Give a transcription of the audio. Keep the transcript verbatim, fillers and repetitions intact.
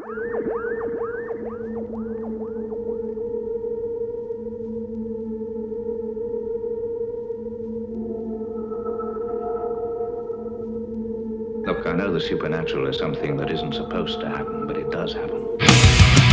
Look, I know the supernatural is something that isn't supposed to happen, but it does happen.